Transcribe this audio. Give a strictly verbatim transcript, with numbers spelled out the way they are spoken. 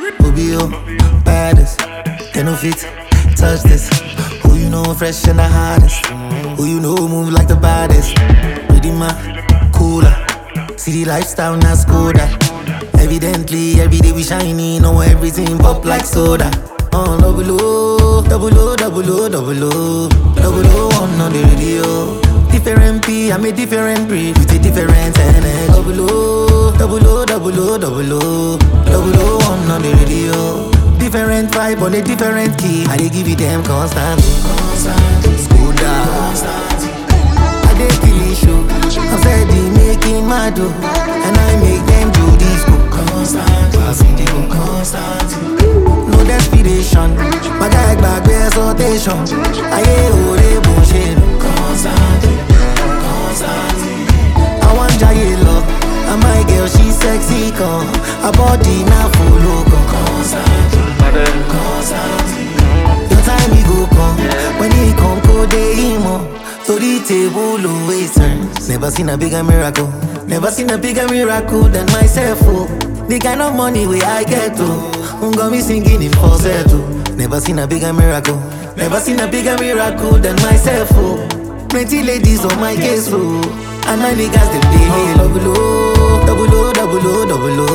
Obio, baddest, they no fit, touch this. Who you know fresh and the hottest? Who you know move like the baddest? Pretty man, cooler. See the lifestyle, not Skoda. Evidently, every day we shiny, know everything pop like soda. Uh, double O, double O, double O, double O, double O one on the radio. Different P, I'm a different breed with a different energy. Double O, double O, double O, double O, double O one on the radio. Different vibe on a different key. I dey give it them constant, constant. Skoda, I dey kill it show. I'm steady making my dough, and I make them do this go constant, passing the go constant. No desperation, my guy back with exhortation. I hear all the bullshit constant, constant. I want Jaye love, and my girl she sexy come. Her body now full of constant, constant. Your time he go come, when he come go day emo. So the table always turns. Never seen a bigger miracle, never seen a bigger miracle than myself. Oh, the kind of money where I get to, um, got me singing in falsetto. Never seen a bigger miracle, never seen a bigger miracle than myself. Oh, plenty ladies on my case. Oh, and my niggas them dey hail. Double O, double O, double O, double O.